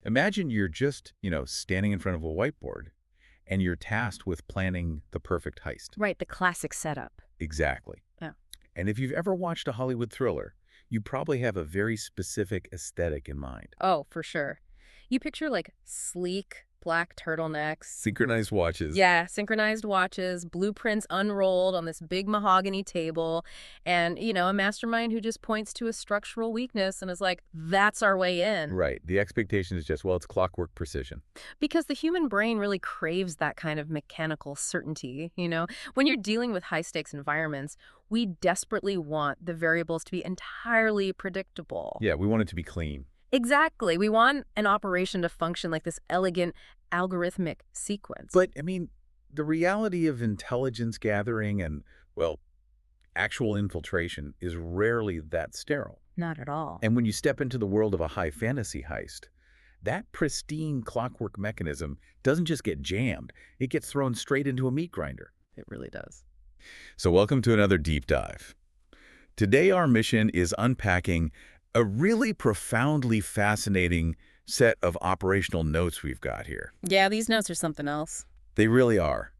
Imagine you're just, standing in front of a whiteboard and you're tasked with planning the perfect heist. Right, the classic setup. Exactly. Yeah. And if you've ever watched a Hollywood thriller, you probably have a very specific aesthetic in mind. Oh, for sure. You picture like sleek black turtlenecks. Synchronized watches. Yeah, synchronized watches, blueprints unrolled on this big mahogany table, and, a mastermind who just points to a structural weakness and is like, that's our way in. Right. The expectation is just, well, it's clockwork precision. Because the human brain really craves that kind of mechanical certainty, When you're dealing with high-stakes environments, we desperately want the variables to be entirely predictable. Yeah, we want it to be clean. Exactly. We want an operation to function like this elegant algorithmic sequence. But, the reality of intelligence gathering and, well, actual infiltration is rarely that sterile. Not at all. And when you step into the world of a high fantasy heist, that pristine clockwork mechanism doesn't just get jammed, it gets thrown straight into a meat grinder. It really does. So welcome to another deep dive. Today our mission is unpacking a really profoundly fascinating set of operational notes we've got here. Yeah, these notes are something else. They really are.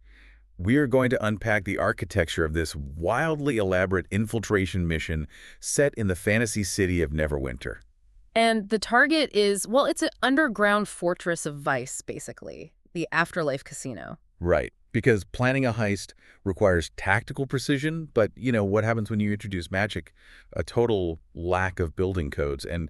We are going to unpack the architecture of this wildly elaborate infiltration mission set in the fantasy city of Neverwinter. And the target is, well, it's an underground fortress of vice, basically. The Afterlife Casino. Right. Because planning a heist requires tactical precision, but, what happens when you introduce magic? A total lack of building codes and,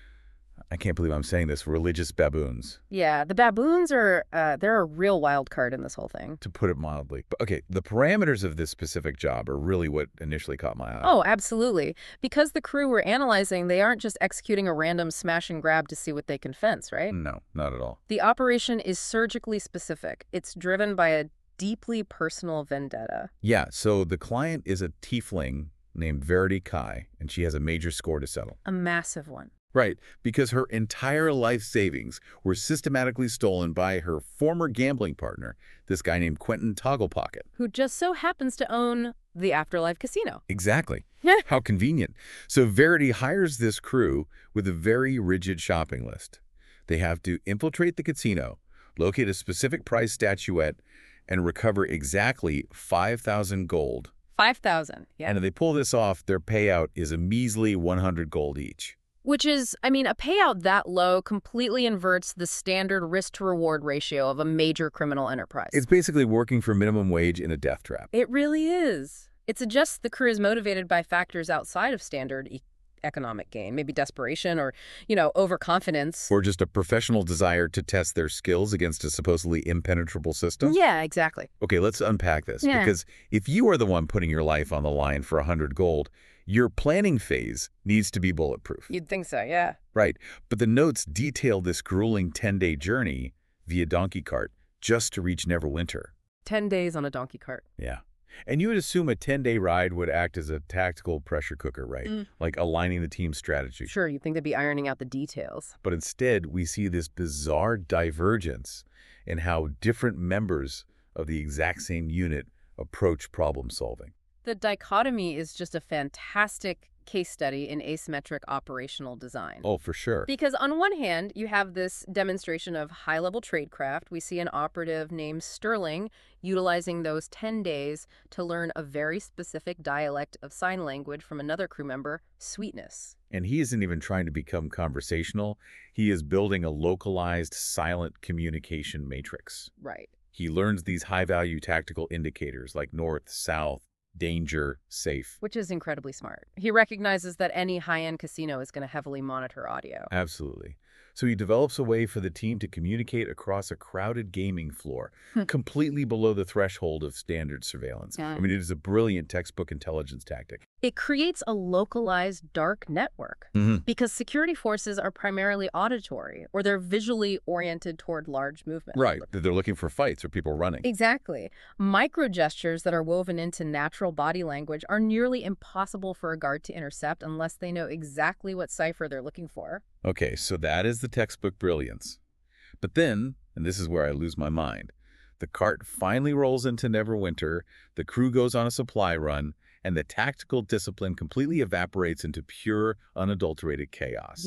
I can't believe I'm saying this, religious baboons. Yeah, the baboons are, they're a real wild card in this whole thing. To put it mildly. But, okay, the parameters of this specific job are really what initially caught my eye. Oh, absolutely. Because the crew we're analyzing, they aren't just executing a random smash and grab to see what they can fence, right? No, not at all. The operation is surgically specific. It's driven by a deeply personal vendetta. Yeah, so the client is a tiefling named Verity Kai, and she has a major score to settle. A massive one. Right, because her entire life savings were systematically stolen by her former gambling partner, this guy named Quentin Togglepocket. Who just so happens to own the Afterlife Casino. Exactly. How convenient. So Verity hires this crew with a very rigid shopping list. They have to infiltrate the casino, locate a specific prize statuette, and recover exactly 5,000 gold. 5,000, yeah. And if they pull this off, their payout is a measly 100 gold each. Which is, a payout that low completely inverts the standard risk-to-reward ratio of a major criminal enterprise. It's basically working for minimum wage in a death trap. It really is. It suggests the crew is motivated by factors outside of standard economic gain, maybe desperation or, overconfidence. Or just a professional desire to test their skills against a supposedly impenetrable system? Yeah, exactly. Okay, let's unpack this. Yeah. Because if you are the one putting your life on the line for 100 gold, your planning phase needs to be bulletproof. You'd think so, yeah. Right. But the notes detail this grueling 10-day journey via donkey cart just to reach Neverwinter. 10 days on a donkey cart. Yeah. And you would assume a 10-day ride would act as a tactical pressure cooker, right? Like aligning the team's strategy. Sure, you'd think they'd be ironing out the details. But instead, we see this bizarre divergence in how different members of the exact same unit approach problem solving. The dichotomy is just a fantastic case study in asymmetric operational design. Oh, for sure. Because on one hand, you have this demonstration of high-level tradecraft. We see an operative named Sterling utilizing those 10 days to learn a very specific dialect of sign language from another crew member, Sweetness. And he isn't even trying to become conversational. He is building a localized, silent communication matrix. Right. He learns these high-value tactical indicators like north, south, danger, safe. Which is incredibly smart. He recognizes that any high-end casino is going to heavily monitor audio. Absolutely. So he develops a way for the team to communicate across a crowded gaming floor, completely below the threshold of standard surveillance. Yeah. It is a brilliant textbook intelligence tactic. It creates a localized dark network because security forces are primarily auditory or they're visually oriented toward large movements. Right. They're looking for fights or people running. Exactly. Micro gestures that are woven into natural body language are nearly impossible for a guard to intercept unless they know exactly what cipher they're looking for. Okay, so that is the textbook brilliance. But then, and this is where I lose my mind, the cart finally rolls into Neverwinter, the crew goes on a supply run, and the tactical discipline completely evaporates into pure, unadulterated chaos. Yeah,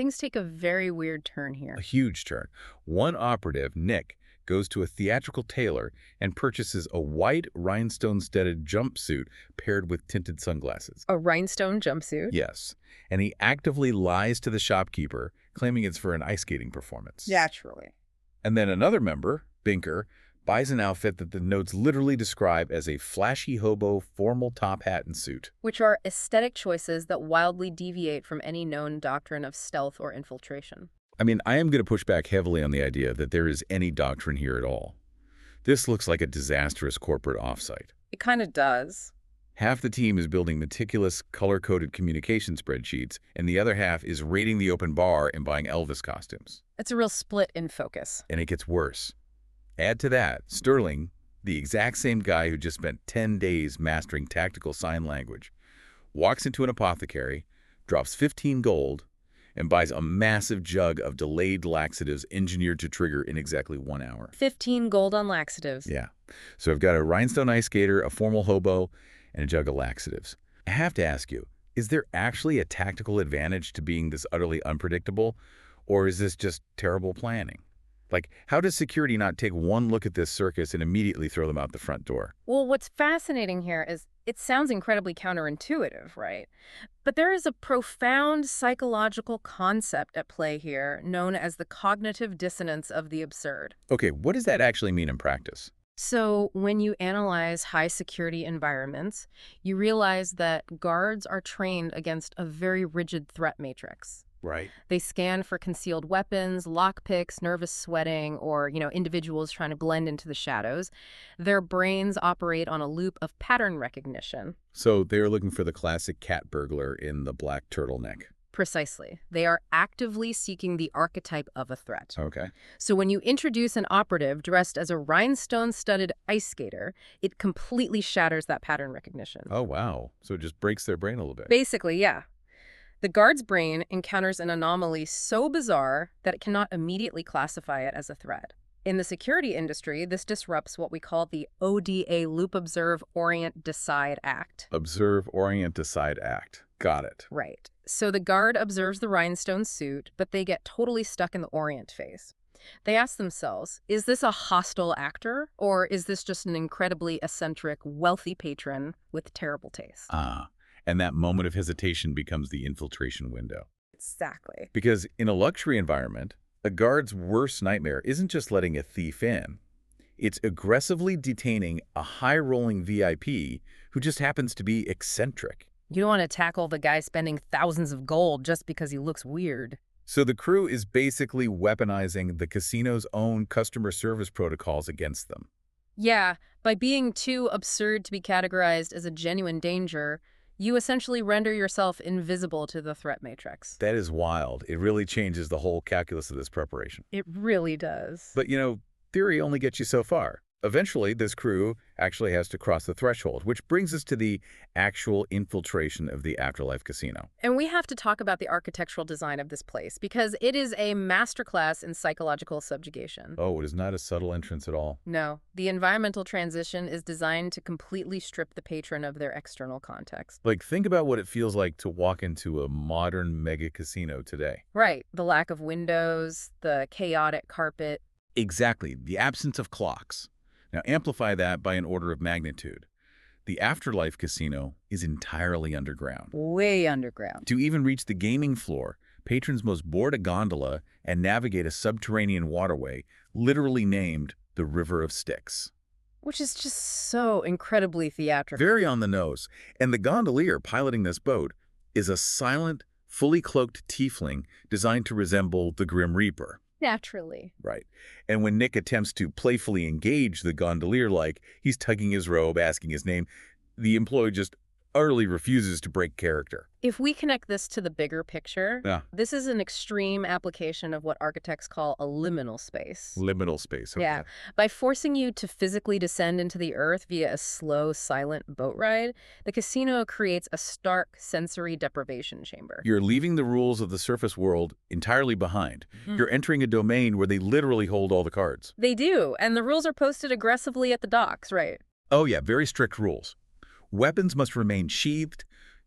things take a very weird turn here. A huge turn. One operative, Nick, goes to a theatrical tailor and purchases a white rhinestone-studded jumpsuit paired with tinted sunglasses. A rhinestone jumpsuit? Yes, and he actively lies to the shopkeeper, claiming it's for an ice skating performance. Naturally. And then another member, Binker, buys an outfit that the notes literally describe as a flashy hobo formal top hat and suit. Which are aesthetic choices that wildly deviate from any known doctrine of stealth or infiltration. I mean, I am going to push back heavily on the idea that there is any doctrine here at all. This looks like a disastrous corporate offsite. It kind of does. Half the team is building meticulous, color-coded communication spreadsheets, and the other half is raiding the open bar and buying Elvis costumes. It's a real split in focus. And it gets worse. Add to that, Sterling, the exact same guy who just spent 10 days mastering tactical sign language, walks into an apothecary, drops 15 gold, and buys a massive jug of delayed laxatives engineered to trigger in exactly 1 hour. 15 gold on laxatives. Yeah. So I've got a rhinestone ice skater, a formal hobo, and a jug of laxatives. I have to ask you, is there actually a tactical advantage to being this utterly unpredictable, or is this just terrible planning? Like, how does security not take one look at this circus and immediately throw them out the front door? Well, what's fascinating here is it sounds incredibly counterintuitive, right? But there is a profound psychological concept at play here known as the cognitive dissonance of the absurd. Okay, what does that actually mean in practice? So when you analyze high security environments, you realize that guards are trained against a very rigid threat matrix. Right. They scan for concealed weapons, lockpicks, nervous sweating, or, individuals trying to blend into the shadows. Their brains operate on a loop of pattern recognition. So they're looking for the classic cat burglar in the black turtleneck. Precisely. They are actively seeking the archetype of a threat. Okay. So when you introduce an operative dressed as a rhinestone-studded ice skater, it completely shatters that pattern recognition. Oh, wow. So it just breaks their brain a little bit. Basically, yeah. The guard's brain encounters an anomaly so bizarre that it cannot immediately classify it as a threat. In the security industry, this disrupts what we call the ODA Loop Observe Orient Decide Act. Observe, orient, decide, act. Got it. Right. So the guard observes the rhinestone suit, but they get totally stuck in the orient phase. They ask themselves, is this a hostile actor, or is this just an incredibly eccentric, wealthy patron with terrible taste? And that moment of hesitation becomes the infiltration window. Exactly. Because in a luxury environment, a guard's worst nightmare isn't just letting a thief in. It's aggressively detaining a high-rolling VIP who just happens to be eccentric. You don't want to tackle the guy spending thousands of gold just because he looks weird. So the crew is basically weaponizing the casino's own customer service protocols against them. Yeah, by being too absurd to be categorized as a genuine danger, you essentially render yourself invisible to the threat matrix. That is wild. It really changes the whole calculus of this preparation. It really does. But, theory only gets you so far. Eventually, this crew actually has to cross the threshold, which brings us to the actual infiltration of the Afterlife Casino. And we have to talk about the architectural design of this place, because it is a masterclass in psychological subjugation. Oh, it is not a subtle entrance at all. No, the environmental transition is designed to completely strip the patron of their external context. Like, think about what it feels like to walk into a modern mega casino today. Right, the lack of windows, the chaotic carpet. Exactly, the absence of clocks. Now amplify that by an order of magnitude. The Afterlife Casino is entirely underground. Way underground. To even reach the gaming floor, patrons must board a gondola and navigate a subterranean waterway, literally named the River of Styx. Which is just so incredibly theatrical. Very on the nose. And the gondolier piloting this boat is a silent, fully cloaked tiefling designed to resemble the Grim Reaper. Naturally. Right. And when Nick attempts to playfully engage the gondolier like he's tugging his robe, asking his name, the employee just utterly refuses to break character. If we connect this to the bigger picture, Yeah. this is an extreme application of what architects call a liminal space. Liminal space. Okay. Yeah. By forcing you to physically descend into the earth via a slow, silent boat ride, the casino creates a stark sensory deprivation chamber. You're leaving the rules of the surface world entirely behind. You're entering a domain where they literally hold all the cards. They do, and the rules are posted aggressively at the docks, right? Oh yeah, very strict rules. Weapons must remain sheathed,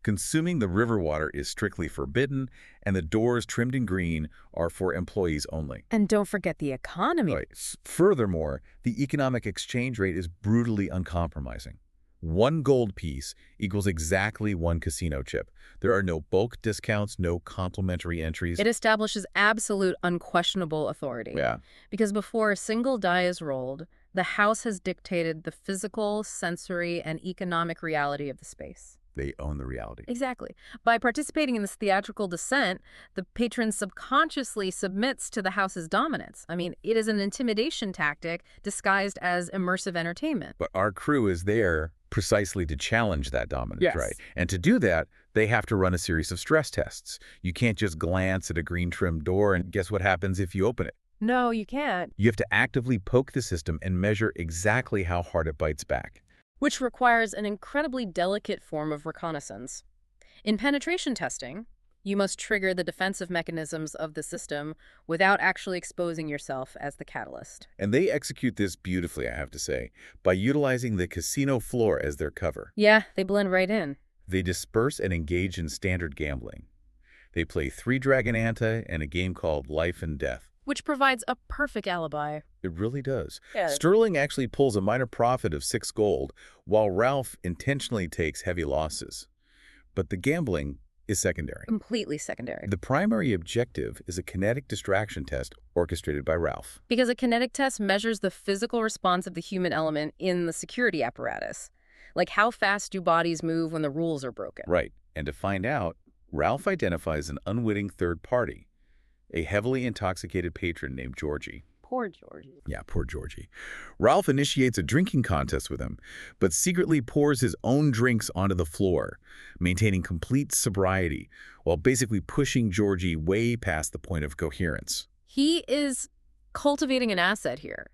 Consuming the river water is strictly forbidden, and the doors trimmed in green are for employees only. And don't forget the economy. Right. Furthermore, the economic exchange rate is brutally uncompromising. 1 gold piece equals exactly 1 casino chip. There are no bulk discounts, no complimentary entries. It establishes absolute unquestionable authority. Yeah. Because before a single die is rolled, the house has dictated the physical, sensory, and economic reality of the space. They own the reality. Exactly. By participating in this theatrical descent, the patron subconsciously submits to the house's dominance. I mean, it is an intimidation tactic disguised as immersive entertainment. But our crew is there precisely to challenge that dominance, Yes. right? And to do that, they have to run a series of stress tests. You can't just glance at a green-trimmed door and guess what happens if you open it. No, you can't. You have to actively poke the system and measure exactly how hard it bites back. Which requires an incredibly delicate form of reconnaissance. In penetration testing, you must trigger the defensive mechanisms of the system without actually exposing yourself as the catalyst. And they execute this beautifully, I have to say, by utilizing the casino floor as their cover. Yeah, they blend right in. They disperse and engage in standard gambling. They play 3 Dragon Ante and a game called Life and Death. Which provides a perfect alibi. It really does. Yeah. Sterling actually pulls a minor profit of 6 gold, while Ralph intentionally takes heavy losses. But the gambling is secondary. Completely secondary. The primary objective is a kinetic distraction test orchestrated by Ralph. Because a kinetic test measures the physical response of the human element in the security apparatus. Like how fast do bodies move when the rules are broken? Right. And to find out, Ralph identifies an unwitting third party, a heavily intoxicated patron named Georgie. Poor Georgie. Yeah, poor Georgie. Ralph initiates a drinking contest with him, but secretly pours his own drinks onto the floor, maintaining complete sobriety, while basically pushing Georgie way past the point of coherence. He is cultivating an asset here.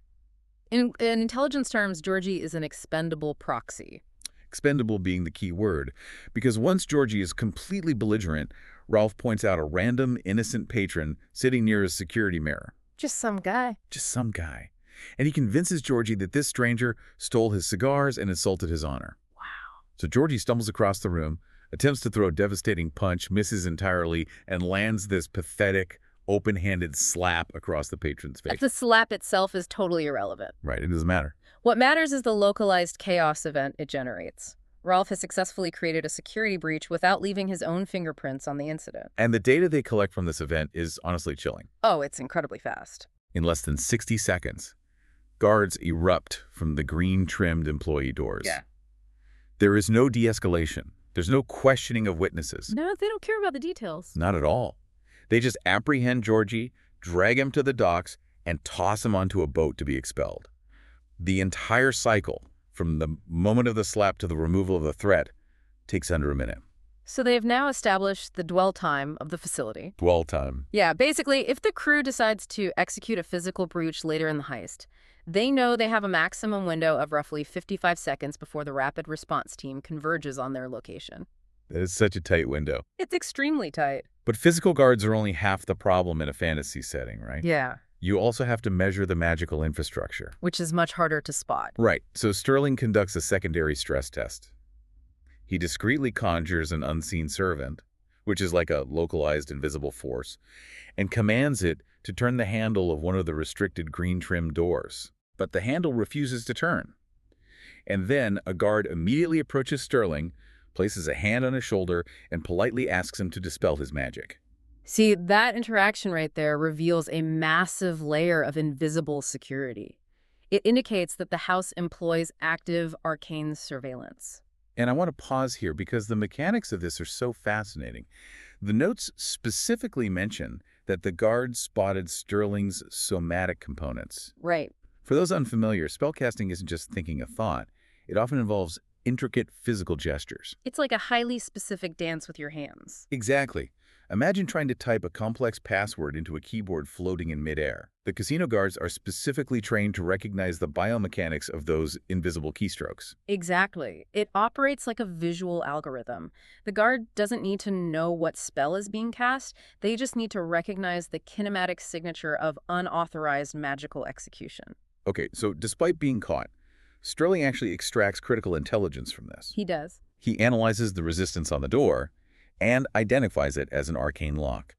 In intelligence terms, Georgie is an expendable proxy. Expendable being the key word, because once Georgie is completely belligerent, Ralph points out a random, innocent patron sitting near his security mirror. Just some guy. Just some guy. And he convinces Georgie that this stranger stole his cigars and insulted his honor. Wow. So Georgie stumbles across the room, attempts to throw a devastating punch, misses entirely, and lands this pathetic, open-handed slap across the patron's face. The slap itself is totally irrelevant. Right, it doesn't matter. What matters is the localized chaos event it generates. Ralph has successfully created a security breach without leaving his own fingerprints on the incident. And the data they collect from this event is honestly chilling. Oh, it's incredibly fast. In less than 60 seconds, guards erupt from the green-trimmed employee doors. Yeah. There is no de-escalation. There's no questioning of witnesses. No, they don't care about the details. Not at all. They just apprehend Georgie, drag him to the docks, and toss him onto a boat to be expelled. The entire cycle, from the moment of the slap to the removal of the threat, takes under a minute. So they have now established the dwell time of the facility. Dwell time. Yeah, basically, if the crew decides to execute a physical breach later in the heist, they know they have a maximum window of roughly 55 seconds before the rapid response team converges on their location. That is such a tight window. It's extremely tight. But physical guards are only half the problem in a fantasy setting, right? Yeah. You also have to measure the magical infrastructure. Which is much harder to spot. Right. So Sterling conducts a secondary stress test. He discreetly conjures an unseen servant, which is like a localized invisible force, and commands it to turn the handle of one of the restricted green-trimmed doors. But the handle refuses to turn. And then a guard immediately approaches Sterling, places a hand on his shoulder, and politely asks him to dispel his magic. See, that interaction right there reveals a massive layer of invisible security. It indicates that the house employs active arcane surveillance. And I want to pause here because the mechanics of this are so fascinating. The notes specifically mention that the guards spotted Sterling's somatic components. Right. For those unfamiliar, spellcasting isn't just thinking a thought. It often involves intricate physical gestures. It's like a highly specific dance with your hands. Exactly. Imagine trying to type a complex password into a keyboard floating in midair. The casino guards are specifically trained to recognize the biomechanics of those invisible keystrokes. Exactly. It operates like a visual algorithm. The guard doesn't need to know what spell is being cast. They just need to recognize the kinematic signature of unauthorized magical execution. Okay, so despite being caught, Sterling actually extracts critical intelligence from this. He does. He analyzes the resistance on the door and identifies it as an arcane lock.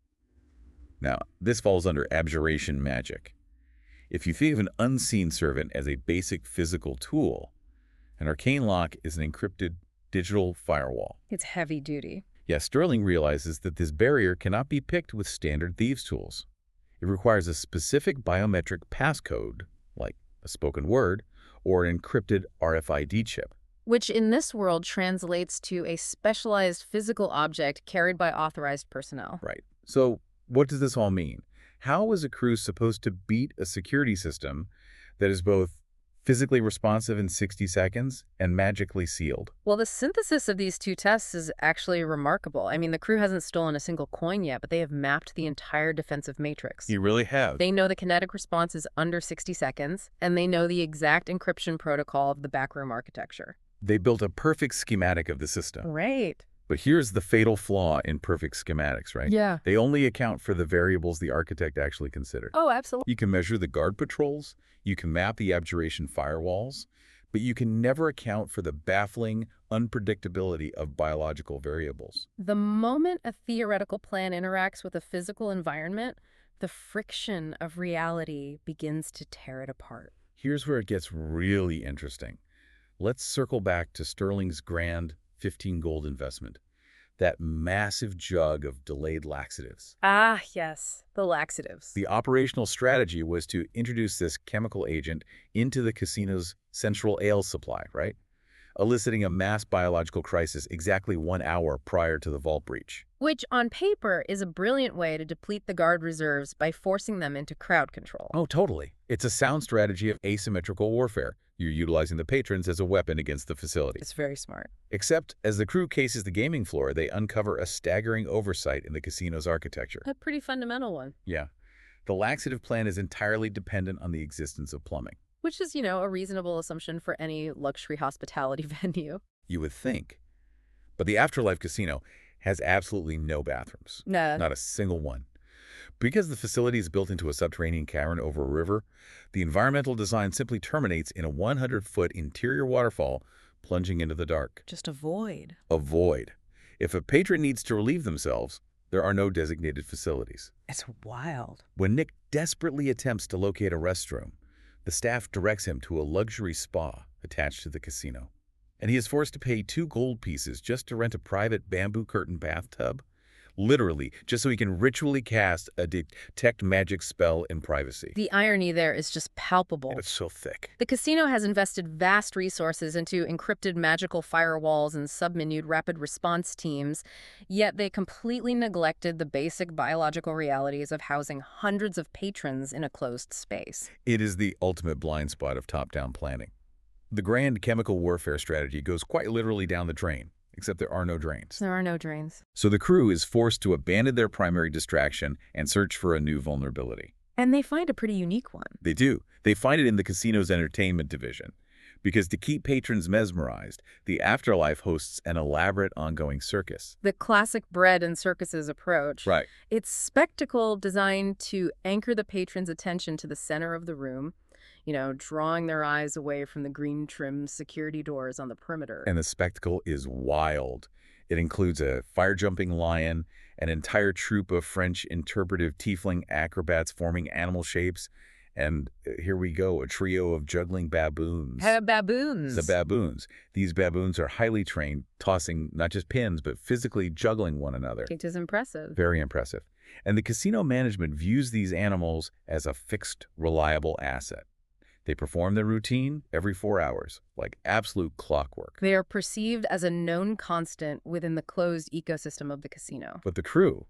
Now, this falls under abjuration magic. If you think of an unseen servant as a basic physical tool, an arcane lock is an encrypted digital firewall. It's heavy duty. Yes, Sterling realizes that this barrier cannot be picked with standard thieves' tools. It requires a specific biometric passcode, like a spoken word, or an encrypted RFID chip. Which in this world translates to a specialized physical object carried by authorized personnel. Right. So what does this all mean? How is a crew supposed to beat a security system that is both physically responsive in 60 seconds and magically sealed? Well, the synthesis of these two tests is actually remarkable. I mean, the crew hasn't stolen a single coin yet, but they have mapped the entire defensive matrix. You really have. They know the kinetic response is under 60 seconds, and they know the exact encryption protocol of the backroom architecture. They built a perfect schematic of the system. Right. But here's the fatal flaw in perfect schematics, right? Yeah. They only account for the variables the architect actually considered. Oh, absolutely. You can measure the guard patrols, you can map the abjuration firewalls, but you can never account for the baffling unpredictability of biological variables. The moment a theoretical plan interacts with a physical environment, the friction of reality begins to tear it apart. Here's where it gets really interesting. Let's circle back to Sterling's grand 15 gold investment, that massive jug of delayed laxatives. Ah, yes, the laxatives. The operational strategy was to introduce this chemical agent into the casino's central ale supply, right? Eliciting a mass biological crisis exactly 1 hour prior to the vault breach. Which, on paper, is a brilliant way to deplete the guard reserves by forcing them into crowd control. Oh, totally. It's a sound strategy of asymmetrical warfare. You're utilizing the patrons as a weapon against the facility. It's very smart. Except, as the crew cases the gaming floor, they uncover a staggering oversight in the casino's architecture. A pretty fundamental one. Yeah. The laxative plan is entirely dependent on the existence of plumbing. Which is, a reasonable assumption for any luxury hospitality venue. You would think. But the Afterlife Casino has absolutely no bathrooms. Nah. Not a single one. Because the facility is built into a subterranean cavern over a river, the environmental design simply terminates in a 100-foot interior waterfall plunging into the dark. Just a void. A void. If a patron needs to relieve themselves, there are no designated facilities. It's wild. When Nick desperately attempts to locate a restroom, the staff directs him to a luxury spa attached to the casino. And he is forced to pay 2 gold pieces just to rent a private bamboo curtain bathtub. Literally, just so he can ritually cast a detect magic spell in privacy. The irony there is just palpable. It's so thick. The casino has invested vast resources into encrypted magical firewalls and subminute rapid response teams, yet they completely neglected the basic biological realities of housing hundreds of patrons in a closed space. It is the ultimate blind spot of top-down planning. The grand chemical warfare strategy goes quite literally down the drain. Except there are no drains. There are no drains. So the crew is forced to abandon their primary distraction and search for a new vulnerability. And they find a pretty unique one. They do. They find it in the casino's entertainment division. Because to keep patrons mesmerized, the Afterlife hosts an elaborate ongoing circus. The classic bread and circuses approach. Right. It's spectacle designed to anchor the patron's attention to the center of the room, drawing their eyes away from the green-trimmed security doors on the perimeter. And the spectacle is wild. It includes a fire-jumping lion, an entire troupe of French interpretive tiefling acrobats forming animal shapes, and here we go, a trio of juggling baboons. Baboons. The baboons. These baboons are highly trained, tossing not just pins, but physically juggling one another. It is impressive. Very impressive. And the casino management views these animals as a fixed, reliable asset. They perform their routine every 4 hours, like absolute clockwork. They are perceived as a known constant within the closed ecosystem of the casino. But the crew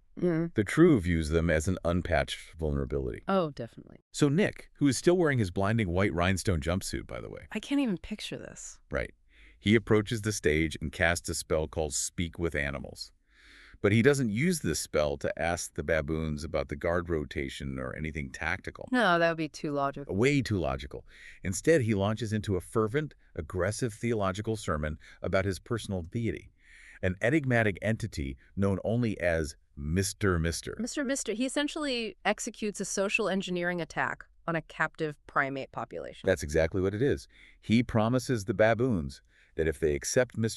views them as an unpatched vulnerability. Oh, definitely. So Nick, who is still wearing his blinding white rhinestone jumpsuit, by the way. I can't even picture this. Right. He approaches the stage and casts a spell called Speak with Animals. But he doesn't use this spell to ask the baboons about the guard rotation or anything tactical. No, that would be too logical. Way too logical. Instead, he launches into a fervent, aggressive theological sermon about his personal deity, an enigmatic entity known only as Mr. Mr. He essentially executes a social engineering attack on a captive primate population. That's exactly what it is. He promises the baboons that if they accept Mr.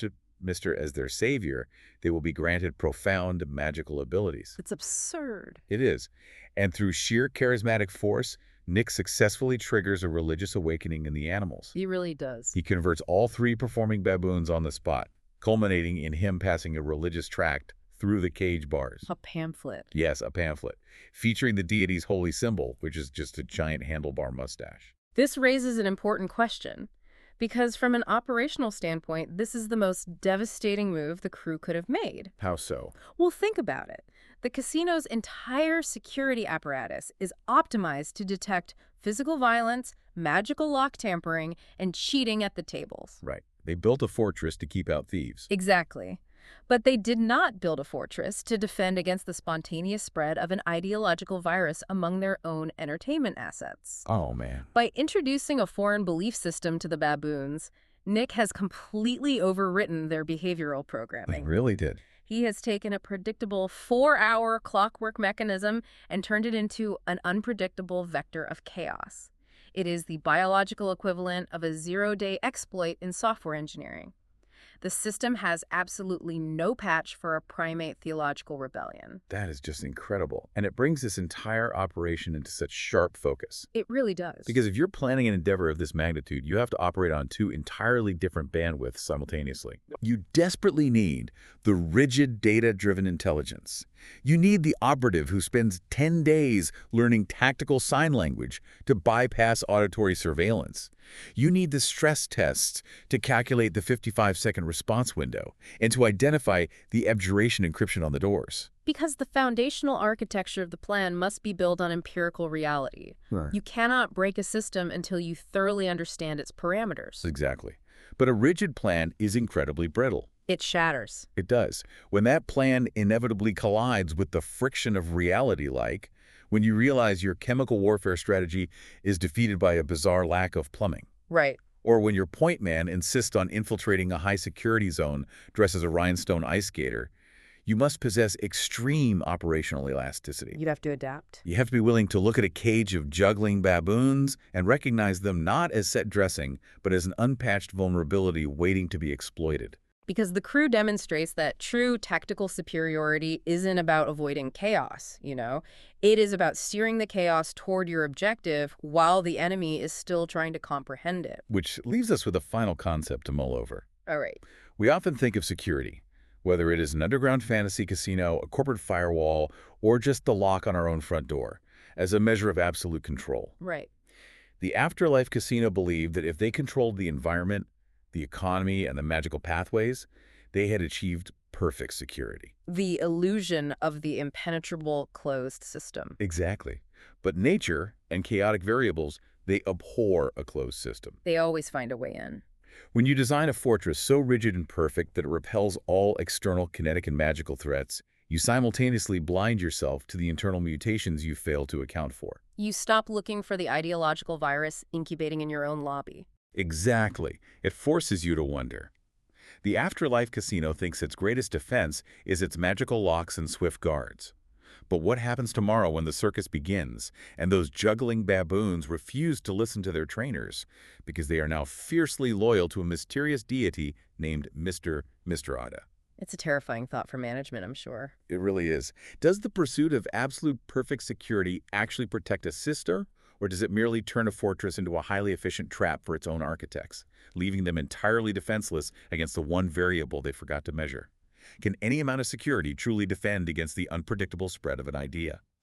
Mr. as their savior, they will be granted profound magical abilities. It's absurd. It is. And through sheer charismatic force, Nick successfully triggers a religious awakening in the animals. He really does. He converts all 3 performing baboons on the spot, culminating in him passing a religious tract through the cage bars. A pamphlet. Yes, a pamphlet, featuring the deity's holy symbol, which is just a giant handlebar mustache. This raises an important question, because from an operational standpoint, this is the most devastating move the crew could have made. How so? Well, think about it. The casino's entire security apparatus is optimized to detect physical violence, magical lock tampering, and cheating at the tables. Right. They built a fortress to keep out thieves. Exactly. But they did not build a fortress to defend against the spontaneous spread of an ideological virus among their own entertainment assets. Oh, man. By introducing a foreign belief system to the baboons, Nick has completely overwritten their behavioral They programming. really did. He has taken a predictable 4-hour clockwork mechanism and turned it into an unpredictable vector of chaos. It is the biological equivalent of a 0-day exploit in software engineering. The system has absolutely no patch for a primate theological rebellion. That is just incredible. And it brings this entire operation into such sharp focus. It really does. Because if you're planning an endeavor of this magnitude, you have to operate on 2 entirely different bandwidths simultaneously. You desperately need the rigid data-driven intelligence. You need the operative who spends 10 days learning tactical sign language to bypass auditory surveillance. You need the stress tests to calculate the 55-second response window and to identify the abjuration encryption on the doors. Because the foundational architecture of the plan must be built on empirical reality. Right. You cannot break a system until you thoroughly understand its parameters. Exactly. But a rigid plan is incredibly brittle. It shatters. It does. When that plan inevitably collides with the friction of reality, like when you realize your chemical warfare strategy is defeated by a bizarre lack of plumbing, Right. or when your point man insists on infiltrating a high-security zone dressed as a rhinestone ice skater, you must possess extreme operational elasticity. You'd have to adapt. You have to be willing to look at a cage of juggling baboons and recognize them not as set dressing, but as an unpatched vulnerability waiting to be exploited. Because the crew demonstrates that true tactical superiority isn't about avoiding chaos, you know? It is about steering the chaos toward your objective while the enemy is still trying to comprehend it. Which leaves us with a final concept to mull over. All right. We often think of security, whether it is an underground fantasy casino, a corporate firewall, or just the lock on our own front door, as a measure of absolute control. Right. The Afterlife Casino believed that if they controlled the environment, the economy, and the magical pathways, they had achieved perfect security. The illusion of the impenetrable closed system. Exactly. But nature and chaotic variables, they abhor a closed system. They always find a way in. When you design a fortress so rigid and perfect that it repels all external kinetic and magical threats, you simultaneously blind yourself to the internal mutations you fail to account for. You stop looking for the ideological virus incubating in your own lobby. Exactly. It forces you to wonder. The Afterlife Casino thinks its greatest defense is its magical locks and swift guards. But what happens tomorrow when the circus begins and those juggling baboons refuse to listen to their trainers because they are now fiercely loyal to a mysterious deity named Mr. Misterada? It's a terrifying thought for management, I'm sure. It really is. Does the pursuit of absolute perfect security actually protect a sister? Or does it merely turn a fortress into a highly efficient trap for its own architects, leaving them entirely defenseless against the one variable they forgot to measure? Can any amount of security truly defend against the unpredictable spread of an idea?